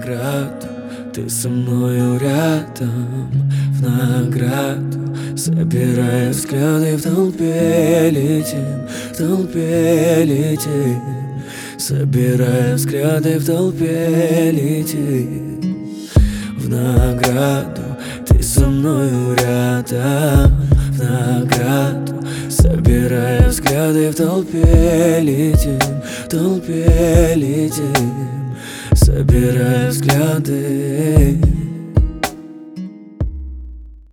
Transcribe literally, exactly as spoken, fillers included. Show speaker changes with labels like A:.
A: награду. Ты со мною рядом, в награду. Собирая взгляды, в толпе летим, в толпе летим. Собирая взгляды, в толпе летим. В награду ты со мною рядом, в награду. Собирая взгляды, в толпе летим, в толпе летим. Собирая взгляды.